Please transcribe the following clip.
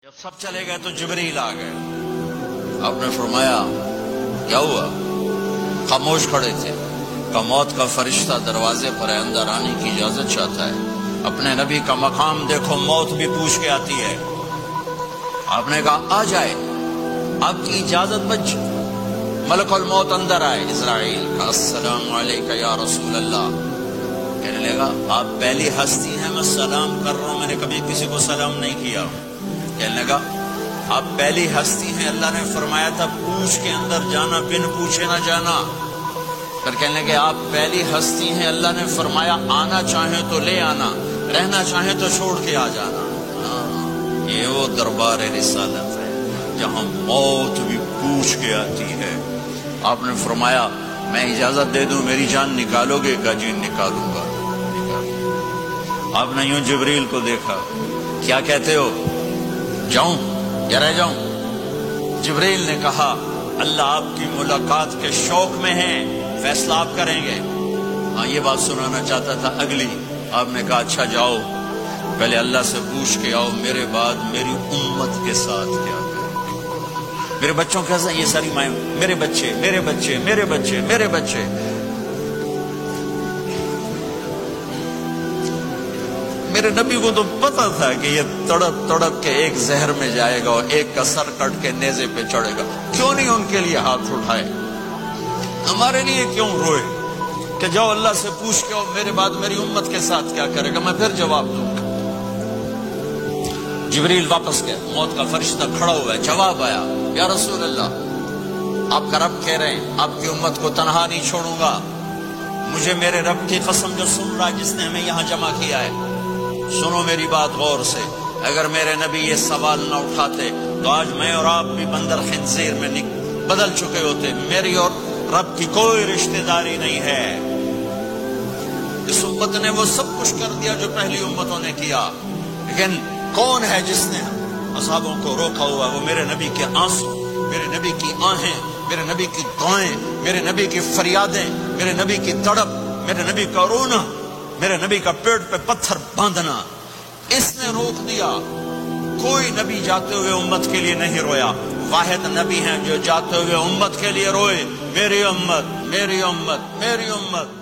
جب سب چلے گئے تو جبریل آ گئے. آپ نے فرمایا کیا ہوا؟ خاموش کھڑے تھے. کہ موت کا فرشتہ دروازے پر ہے، اندر آنے کی اجازت چاہتا ہے. اپنے نبی کا مقام دیکھو، موت بھی پوچھ کے آتی ہے. آپ نے کہا آ جائے، آپ کی اجازت بچ. ملک الموت اندر آئے. اسرائیل کا السلام علیکہ یا رسول اللہ. کہنے لگا آپ پہلی ہستی ہیں، میں سلام کر رہا ہوں، میں نے کبھی کسی کو سلام نہیں کیا. کہنے لگا آپ پہلی ہستی ہیں، اللہ نے فرمایا تھا پوچھ کے اندر جانا، بن پوچھے نہ جانا. پھر کہنے لگے آپ پہلی ہستی ہیں، اللہ نے فرمایا آنا چاہیں تو لے آنا، رہنا چاہیں تو چھوڑ کے آ جانا. یہ وہ دربار رسالت ہے جہاں موت بھی پوچھ کے آتی ہے. آپ نے فرمایا میں اجازت دے دوں میری جان نکالو گے؟ کہ جی نکالوں گا. آپ نے یوں جبریل کو دیکھا، کیا کہتے ہو، جاؤں یا رہ جاؤں؟ جبریل نے کہا اللہ آپ کی ملاقات کے شوق میں ہیں، فیصلہ آپ کریں گے. ہاں یہ بات سنانا چاہتا تھا اگلی. آپ نے کہا اچھا جاؤ، پہلے اللہ سے پوچھ کے آؤ میرے بعد میری امت کے ساتھ کیا کریں. میرے بچوں کیسا، یہ ساری مائیں میرے بچے میرے بچے میرے بچے میرے بچے. میرے نبی کو تو پتا تھا کہ یہ تڑپ تڑپ کے ایک زہر میں جائے گا اور ایک کا سر کٹ کے نیزے پہ چڑھے گا. کیوں نہیں ان کے لیے ہاتھ اٹھائے؟ ہمارے لیے کیوں روئے کہ جاؤ اللہ سے پوچھ کے میرے بعد میری امت کے ساتھ کیا کرے گا، میں پھر جواب دوں گا. جبریل واپس گئے. موت کا فرشتہ کھڑا ہوا ہے. جواب آیا یا رسول اللہ آپ کا رب کہہ رہے ہیں آپ کی امت کو تنہا نہیں چھوڑوں گا. مجھے میرے رب کی قسم جو سن رہا جس نے ہمیں یہاں جمع کیا ہے، سنو میری بات غور سے. اگر میرے نبی یہ سوال نہ اٹھاتے تو آج میں اور آپ بھی بندر خنزیر میں بدل چکے ہوتے. میری اور رب کی کوئی رشتہ داری نہیں ہے. اس امت نے وہ سب کچھ کر دیا جو پہلی امتوں نے کیا، لیکن کون ہے جس نے اصحابوں کو روکا ہوا؟ وہ میرے نبی کے آنسو، میرے نبی کی آہیں، میرے نبی کی دعائیں، میرے نبی کی فریادیں، میرے نبی کی تڑپ، میرے نبی کا رونا، میرے نبی کا پیٹ پہ پتھر باندھنا. اس نے روک دیا. کوئی نبی جاتے ہوئے امت کے لیے نہیں رویا. واحد نبی ہیں جو جاتے ہوئے امت کے لیے روئے، میری امت میری امت میری امت.